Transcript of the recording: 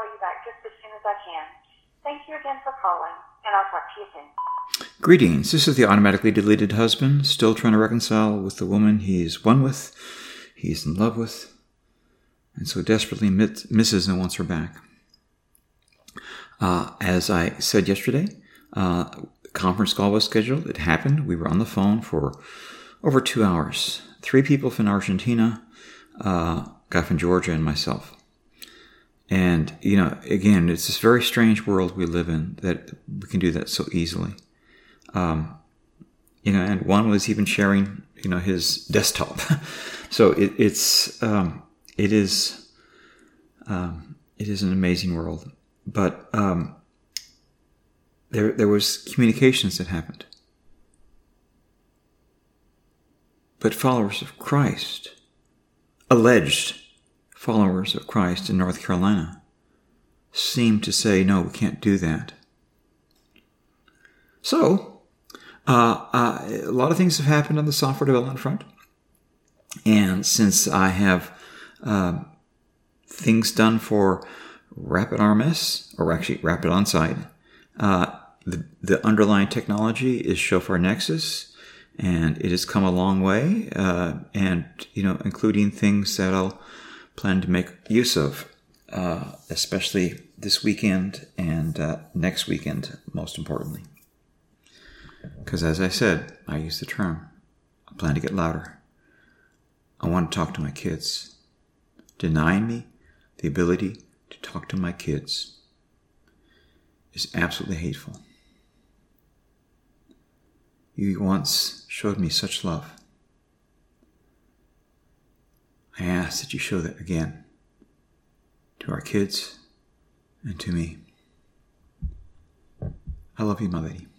you back just as soon as I can. Thank you again for calling, and I'll talk to you soon. Greetings. This is the automatically deleted husband, still trying to reconcile with the woman he's one with, he's in love with, and so desperately misses and wants her back. As I said yesterday, the conference call was scheduled. It happened. We were on the phone for over 2 hours. 3 people from Argentina, a guy from Georgia, and myself. And, again, it's this very strange world we live in that we can do that so easily. And one was even sharing, his desktop. So it is an amazing world. But there was communications that happened. But followers of Christ, alleged followers of Christ in North Carolina, seemed to say, no, we can't do that. So, a lot of things have happened on the software development front. And since I have things done for RapidRMS, or actually Rapid Onsite, the underlying technology is Shofar Nexus, and it has come a long way, and including things that I'll plan to make use of, especially this weekend and next weekend, most importantly. Because as I said, I use the term, I plan to get louder. I want to talk to my kids. Denying me the ability to talk to my kids is absolutely hateful. You once showed me such love. I ask that you show that again to our kids and to me. I love you, my lady.